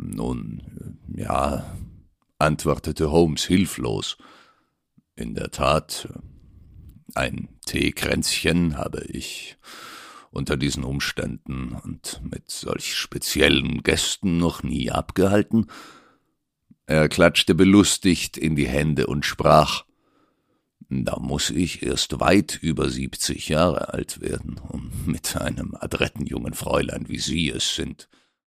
Nun, ja, antwortete Holmes hilflos. In der Tat, ein Teekränzchen habe ich unter diesen Umständen und mit solch speziellen Gästen noch nie abgehalten. Er klatschte belustigt in die Hände und sprach: »Da muß ich erst weit über 70 Jahre alt werden, um mit einem adretten jungen Fräulein, wie Sie es sind,